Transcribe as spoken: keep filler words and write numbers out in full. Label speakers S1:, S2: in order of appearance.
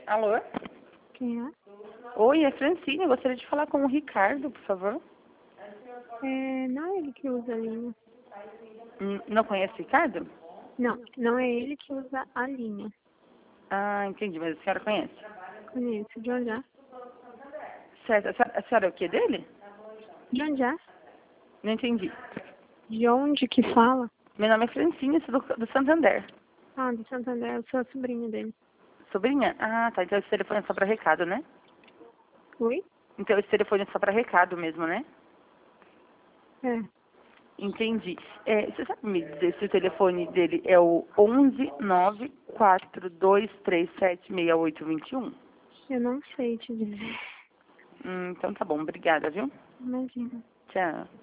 S1: Alô?
S2: Quem é?
S1: Oi, é Francine. Eu gostaria de falar com o Ricardo, por favor.
S2: É, não é ele que usa a linha.
S1: Hum, Não conhece o Ricardo?
S2: Não, não é ele que usa a linha.
S1: Ah, entendi, mas a senhora conhece.
S2: Conheço. De onde é?
S1: Certo. A senhora, a senhora é o quê dele?
S2: De onde é?
S1: Não entendi.
S2: De onde que fala?
S1: Meu nome é Francine, sou do, do Santander.
S2: Ah, do Santander, eu sou a sobrinha dele.
S1: Sobrinha? Ah, tá. Então esse telefone é só para recado, né?
S2: Oi?
S1: Então esse telefone é só para recado mesmo, né?
S2: É.
S1: Entendi. É, você sabe me dizer se o telefone dele é o onze nove quatro dois três sete seis oito dois um?
S2: Eu não sei te dizer.
S1: Hum, então tá bom. Obrigada, viu?
S2: Imagina.
S1: Tchau.